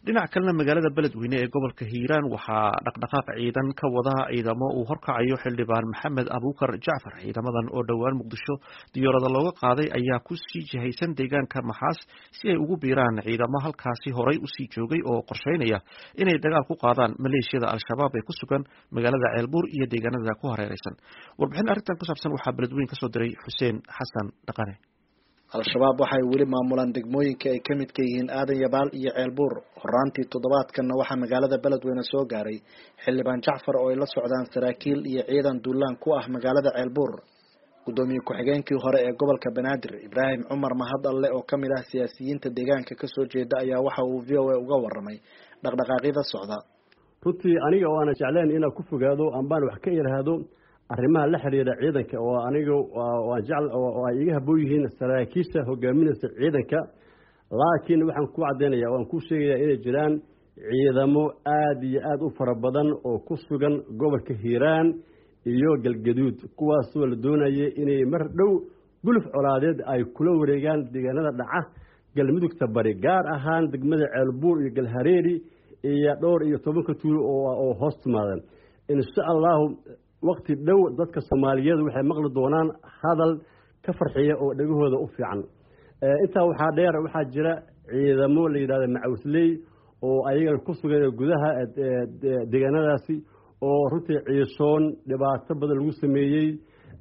dhinaca kalena magaalada beledweyne ee gobolka hiiraan waxaa dhaqdhaqaaq ciidan ka wada ciidamo uu horkacayo xildhibaan maxamed abuukar jacfar. ciidamadan oo dhowaan muqdisho diyaarado looga qaaday ayaa ku sii jihaysan deegaanka maxaas si ay ugu biiraan ciidamo halkaasi horay usii joogay oo qorsheynaya inay dagaal ku qaadaan maleeshiyada al-shabaab ee ku sugan magaalada ceelbuur iyo deegaanada ku hareeraysan. warbixin arrintan ku saabsan waxaa beledweyne kasoo diray xuseen xasan dhaqane. al-shabaab waxay weli maamulaan degmooyinka ay ka midka yihiin aadan yabaal iyo ceelbuur. horaantii toddobaadkanna waxaa magaalada beledweyne soo gaaray xildhibaan jacfar oo ay la socdaan saraakiil iyo ciidan duulaan ku ah magaalada ceelbuur. gudoomiye ku-xigeenkii hore ee gobolka banaadir ibraahim cumar mahad alle oo kamid ah siyaasiyiinta deegaanka kasoo jeeda ayaa waxa uu v o a uga waramay dhaqdhaqaaqyada socda. runtii aniga oo aana jecleen inaan ku fogaado ambaan wax ka yaraahdo arrimaha la xiriira ciidanka oo aniga waan jecel oo ay iga habboon yihiin saraakiisha hogaaminaysa ciidanka, laakiin waxaan ku cadeynayaa waan ku sheegayaa inay jiraan ciidamo aad iyo aad u fara badan oo ku sugan gobolka hiiraan iyo galgaduud, kuwaasoo la doonayay inay mar dhow guluf colaadeed ay kula wareegaan deegaanada dhaca galmudugta bari, gaar ahaan degmada ceelbuur iyo galhareeri iyo dhowr iyo 10 tuulo oo hoos timaadan. insha allahu waqti dhow dadka Soomaaliyeed waxay maqli doonaan hadal ka farxiya oo dhagahooda u fiican. intaa waxaa dheer waxaa jira ciidamo la yiraahdo macawsley oo ayaga ku sugan gudaha deegaanadaasi oo runtii ciisoon dhibaato badan lagu sameeyay,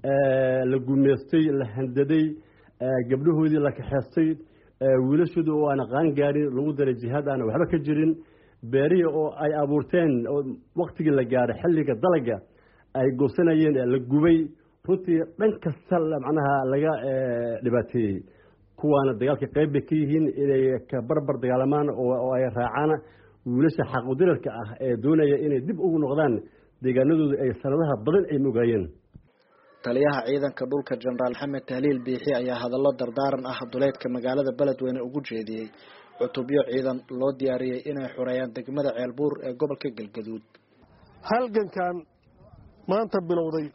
la gumeystay, la handaday, gabdhahoodii la kaxeystay, wiilashooda oo aan qaan gaarin lagu daray jihaad aan waxba ka jirin, beerihi oo ay abuurteen oo waqtigii la gaaray xilliga dalaga ay goosanayeen la gubay. runtii dhan kasta macnaha laga dhibaateeyay. kuwaana dagaalka qayb bay ka yihiin inay ka barbar dagaalamaan oo ay raacaan wiilasha xaquudirarka ah ee doonaya inay dib ugu noqdaan deegaanadooda ay sanadaha badan ay mogaayeen. taliyaha ciidanka dhulka jenaraal maxamed tahliil biixi ayaa hadallo dardaaran ah duleedka magaalada beledweyne ugu jeediyey cutubyo ciidan loo diyaariyey inay xoreeyaan degmada ceelbuur ee gobolka galgaduud. halgankan maanta bilowday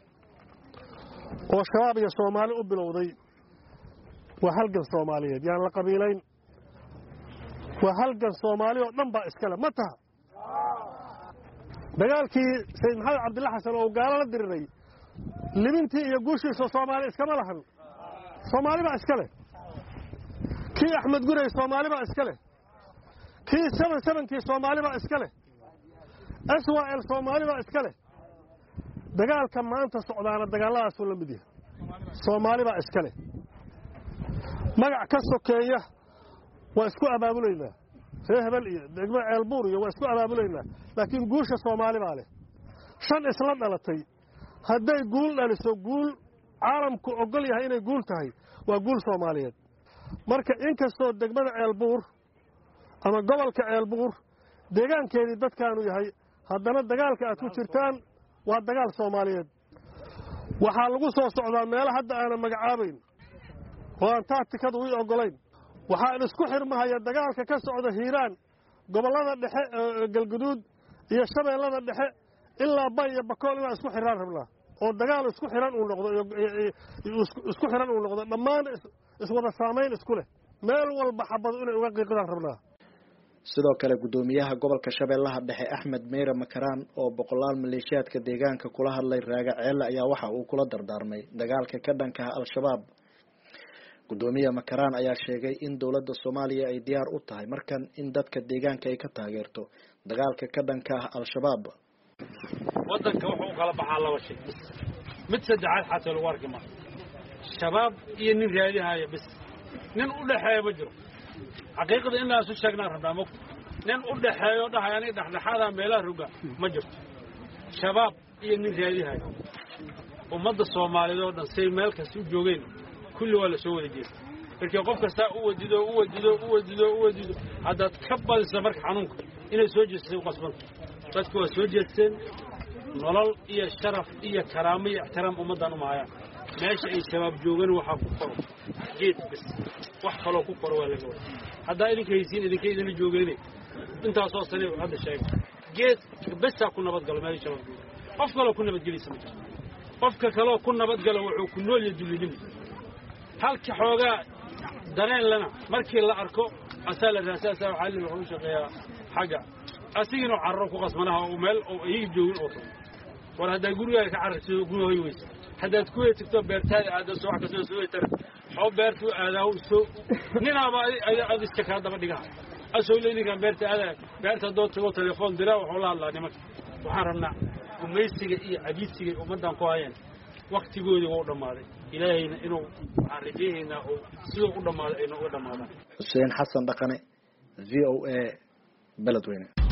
oo shabaab iyo Soomaali u bilowday waa halgan Soomaaliyeed, yaan la qabiilayn. waa halgan Soomaali oo dhan baa iskale ma taha. dagaalkii Sayid Maxamed Cabdullaahi Xasan oo gaalo la diriray libintii iyo guushiisa Soomaali iskama lahan. Soomaali baa iskale. kii Axmed Gurey Soomaali baa iskale. kii 77kii Soomaali baa iskale. SYL Soomaali baa iskale. dagaalka maanta socdaana dagaaladaas oo la mid yahay. Soomaali baa iskale. magac ka sokeeya waa isku abaabuleynaa. Hebel iyo degmo ceelbuur iyo waa isku abaabuleynaa. laakiin guusha Soomaali baa leh. shan isla dhalatay hadday guul dhaliso, guul caalamku ogol yahay inay guul tahay, waa guul Soomaaliyeed. marka inkastoo degmada ceelbuur ama gobolka ceelbuur deegaankeedii dadkaanu yahay, haddana dagaalka aad ku jirtaan waa dagaal Soomaaliyeed. waxaa lagu soo socdaa meelo hadda aanan magacaabayn oo aan taatikadu u ogolayn. waxaa isku xirmahaya dagaalka ka socda hiiraan, gobolada dhexe galgaduud iyo shabeellada dhexe ilaa bay iyo bakool inaan isku xiraan rabnaa oo dagaal isku xiran uu noqdo isku xiran uu noqdo dhammaan iswada saameyn isku leh, meel walba xabad inay uga qiiqdaan rabnaa. sidoo kale gudoomiyaha gobolka shabeellaha dhexe Axmed Meera Makaraan oo boqolaal maleeshiyaadka deegaanka kula hadlay raaga ceele ayaa waxa uu kula dardaarmay dagaalka ka dhanka ah al-shabaab. gudoomiye Makaraan ayaa sheegay in dawladda Soomaaliya ay diyaar u tahay markan in dadka deegaanka ay ka taageerto dagaalka ka dhanka ah al-shabaab. wadanka wuxuu kala baxaa laba shay, mid saddexaad xataa lagu arki maayo. shabaab iyo nin raadinaya bas, nin u dhaxeeyo ma jiro. xaqiiqada in la isu sheegnaa rabnaa mugta. nin u dhaxeeyo dhahay aniga dhexdhexaada meelaha ruga ma jirto. shabaab iyo nin raadinaya ummadda Soomaaliyeed oo dhan say meel kasta u joogeen kulli waa la soo wada jeestay. markii qof kasta u wadido haddaad ka badisa marka xanuunka inay soo jeestay u qasban. dadku waa soo jeesteen nolol iyo sharaf iyo karaamo iyo ixtiraam ummaddan u mahayaan. meesha ay shabaab joogan waxaa ku qoro geed bas, wax kaloo ku qoro waa laga wada. haddaa idinka haysiin idinla joogeenay intaasoo sane hadda sheegay geed basaa ku nabadgalo meesha shabaab joogan. qof kaloo ku nabadgelaysa ma jirto. qofka kaloo ku nabadgalo wuxuu ku nool yahay dulidnimo. halka xoogaa dareen lana markii la arko أسأل الناس أسأل حل وحوش يا حاجة أسيجن وعرّف وقسمناها ومال ويجوا الأوطان وهذا يقولوا يا كعرس يقولوا هيويس هذا تكوي تكتب بيرتاد هذا سواء كسر سوي ترى حب بيرتو هذا هو سو نينا هذا استكهاد ده بديها أسأل لي كان بيرت هذا بيرت دوت تقول تليفون درا وحول الله نمك وحرمنا وميسي عجيب سي ومدام قاين وقت يقول يقول مالي إلهي إنه عرجينا وسلو قدام مالي إنه قدام مالي حسين حسن دقني VOA بلدوينه